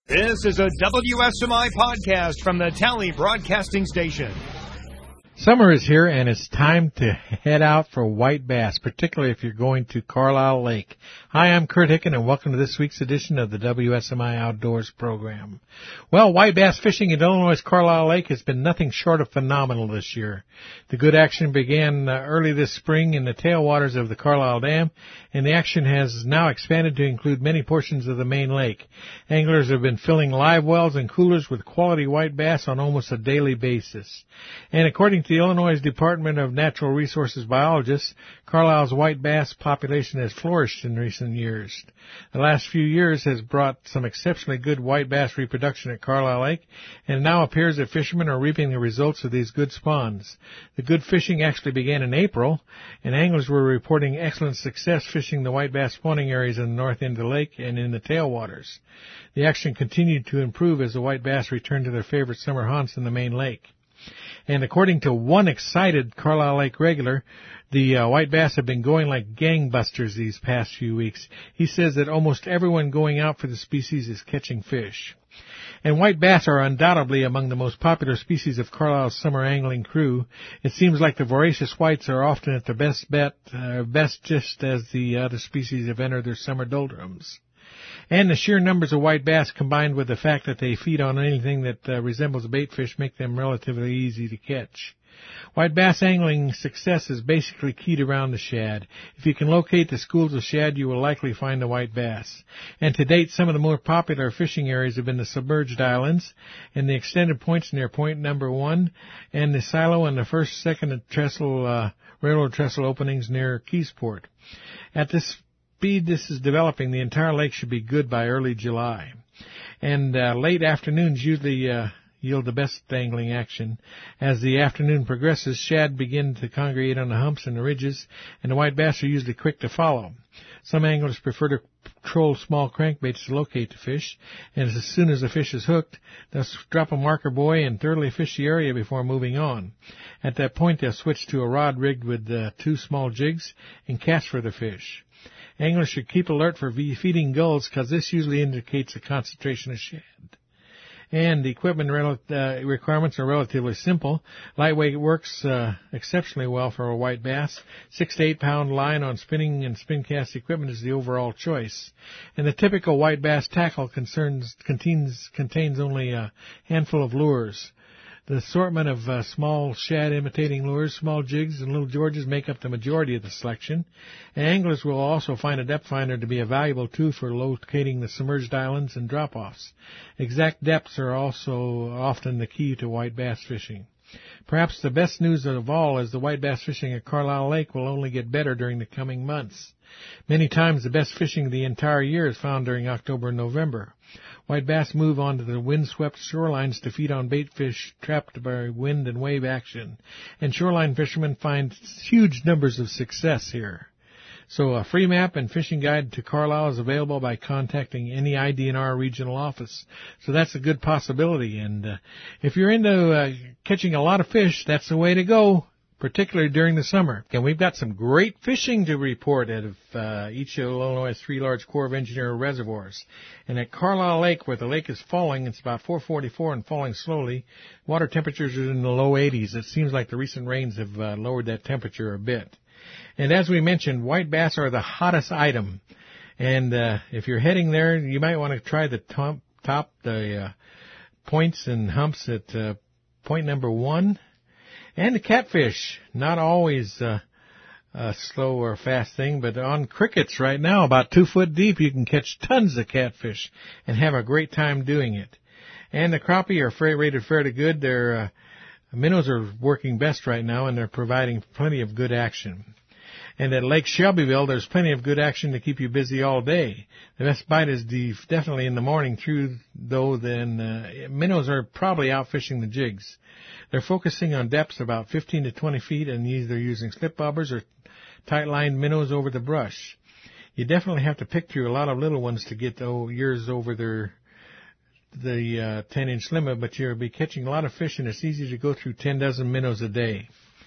This is a WSMI podcast from the Tally Broadcasting Station. Summer is here, and it's time to head out for white bass, particularly if you're going to Carlisle Lake. Hi, I'm Kurt Hicken, and welcome to this week's edition of the WSMI Outdoors program. Well, white bass fishing at Illinois' Carlisle Lake has been nothing short of phenomenal this year. The good action began early this spring in the tailwaters of the Carlisle Dam, and the action has now expanded to include many portions of the main lake. Anglers have been filling live wells and coolers with quality white bass on almost a daily basis. And according to the Illinois Department of Natural Resources biologists, Carlisle's white bass population has flourished in recent years. The last few years has brought some exceptionally good white bass reproduction at Carlisle Lake, and it now appears that fishermen are reaping the results of these good spawns. The good fishing actually began in April, and anglers were reporting excellent success fishing the white bass spawning areas in the north end of the lake and in the tailwaters. The action continued to improve as the white bass returned to their favorite summer haunts in the main lake. And according to one excited Carlisle Lake regular, the white bass have been going like gangbusters these past few weeks. He says that almost everyone going out for the species is catching fish. And white bass are undoubtedly among the most popular species of Carlisle's summer angling crew. It seems like the voracious whites are often at their best just as the other species have entered their summer doldrums. And the sheer numbers of white bass combined with the fact that they feed on anything that resembles a bait fish make them relatively easy to catch. White bass angling success is basically keyed around the shad. If you can locate the schools of shad, you will likely find the white bass. And to date, some of the more popular fishing areas have been the submerged islands and the extended points near Point Number 1 and the silo and the first, second trestle, railroad trestle openings near Keysport. At this speed this is developing, the entire lake should be good by early July. And late afternoons usually yield the best angling action. As the afternoon progresses, shad begin to congregate on the humps and the ridges, and the white bass are usually quick to follow. Some anglers prefer to troll small crankbaits to locate the fish, and as soon as the fish is hooked, they'll drop a marker buoy and thoroughly fish the area before moving on. At that point, they'll switch to a rod rigged with 2 small jigs and cast for the fish. Anglers should keep alert for feeding gulls because this usually indicates a concentration of shad. And the equipment requirements are relatively simple. Lightweight works exceptionally well for a white bass. 6 to 8 pound line on spinning and spin cast equipment is the overall choice. And the typical white bass tackle contains only a handful of lures. The assortment of small shad imitating lures, small jigs, and little Georges make up the majority of the selection. And anglers will also find a depth finder to be a valuable tool for locating the submerged islands and drop-offs. Exact depths are also often the key to white bass fishing. Perhaps the best news of all is the white bass fishing at Carlisle Lake will only get better during the coming months. Many times the best fishing of the entire year is found during October and November. White bass move onto the wind-swept shorelines to feed on bait fish trapped by wind and wave action, and shoreline fishermen find huge numbers of success here. So a free map and fishing guide to Carlisle is available by contacting any IDNR regional office. So that's a good possibility, and if you're into catching a lot of fish, that's the way to go, particularly during the summer. And we've got some great fishing to report out of each of Illinois' 3 large Corps of Engineer reservoirs. And at Carlisle Lake, where the lake is falling, it's about 4:44 and falling slowly. Water temperatures are in the low 80s. It seems like the recent rains have lowered that temperature a bit. And as we mentioned, white bass are the hottest item. And if you're heading there, you might want to try the points and humps at Point Number 1. And the catfish, not always a slow or fast thing, but on crickets right now, about 2 foot deep, you can catch tons of catfish and have a great time doing it. And the crappie are rated fair to good. Their minnows are working best right now, and they're providing plenty of good action. And at Lake Shelbyville, there's plenty of good action to keep you busy all day. The best bite is definitely in the morning through, though, then minnows are probably out fishing the jigs. They're focusing on depths about 15 to 20 feet and either using slip bobbers or tight-lined minnows over the brush. You definitely have to pick through a lot of little ones to get yours over the 10-inch limit, but you'll be catching a lot of fish, and it's easy to go through 10 dozen minnows a day.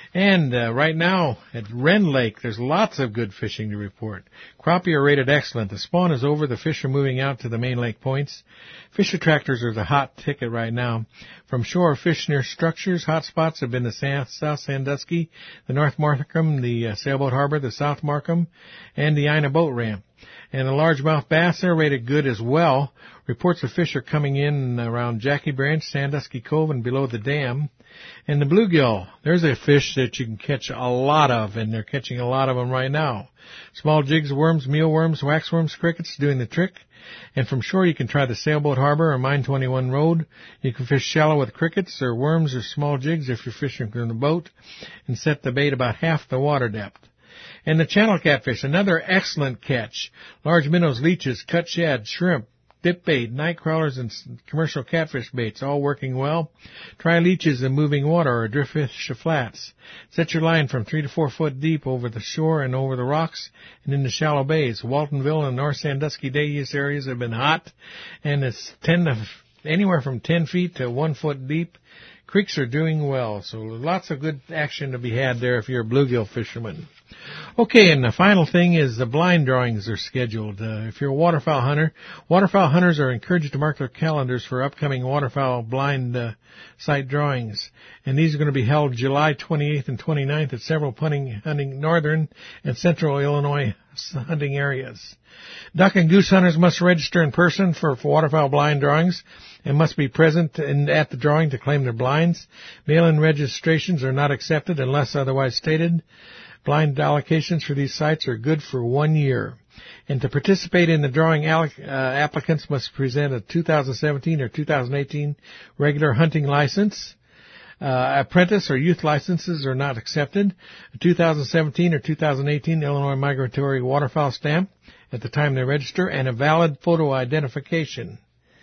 And right now at Wren Lake, there's lots of good fishing to report. Crappie are rated excellent. The spawn is over. The fish are moving out to the main lake points. Fish attractors are the hot ticket right now. From shore, fish near structures. Hot spots have been the South Sandusky, the North Markham, the Sailboat Harbor, the South Markham, and the Ina Boat Ramp. And the largemouth bass are rated good as well. Reports of fish are coming in around Jackie Branch, Sandusky Cove, and below the dam. And the bluegill, there's a fish that you can catch a lot of, and they're catching a lot of them right now. Small jigs, worms, mealworms, waxworms, crickets doing the trick. And from shore you can try the Sailboat Harbor or Mine 21 Road. You can fish shallow with crickets or worms or small jigs if you're fishing from the boat, and set the bait about half the water depth. And the channel catfish, another excellent catch. Large minnows, leeches, cut shad, shrimp, dip bait, night crawlers, and commercial catfish baits, all working well. Try leeches in moving water or driftfish flats. Set your line from 3 to 4 foot deep over the shore and over the rocks and in the shallow bays. Waltonville and North Sandusky Days areas have been hot, and it's anywhere from 10 feet to 1 foot deep. Creeks are doing well, so lots of good action to be had there if you're a bluegill fisherman. Okay, and the final thing is the blind drawings are scheduled. If you're a waterfowl hunter, waterfowl hunters are encouraged to mark their calendars for upcoming waterfowl blind site drawings. And these are going to be held July 28th and 29th at several hunting northern and central Illinois hunting areas. Duck and goose hunters must register in person for waterfowl blind drawings and must be present at the drawing to claim their blinds. Mail-in registrations are not accepted unless otherwise stated. Blind allocations for these sites are good for 1 year. And to participate in the drawing, applicants must present a 2017 or 2018 regular hunting license. Apprentice or youth licenses are not accepted. A 2017 or 2018 Illinois Migratory Waterfowl stamp at the time they register, and a valid photo identification.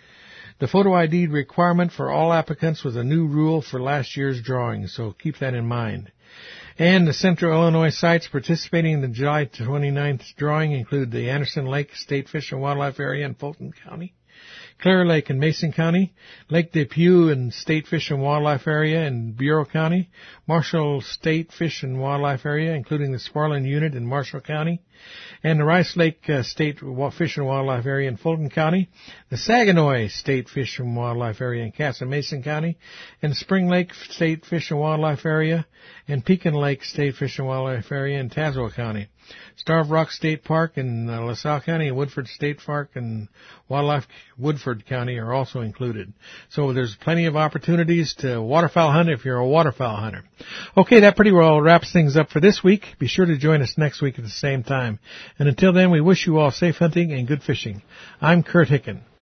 The photo ID requirement for all applicants was a new rule for last year's drawing, so keep that in mind. And the Central Illinois sites participating in the July 29th drawing include the Anderson Lake State Fish and Wildlife Area in Fulton County, Clear Lake in Mason County, Lake Depew and State Fish and Wildlife Area in Bureau County, Marshall State Fish and Wildlife Area, including the Sparland Unit in Marshall County, and the Rice Lake State Fish and Wildlife Area in Fulton County, the Saguenay State Fish and Wildlife Area in Castle-Mason County, and the Spring Lake State Fish and Wildlife Area, and Pekin Lake State Fish and Wildlife Area in Tazewell County. Starved Rock State Park in LaSalle County and Woodford State Park and Wildlife Woodford County are also included. So there's plenty of opportunities to waterfowl hunt if you're a waterfowl hunter. Okay, that pretty well wraps things up for this week. Be sure to join us next week at the same time. And until then, we wish you all safe hunting and good fishing. I'm Kurt Hicken.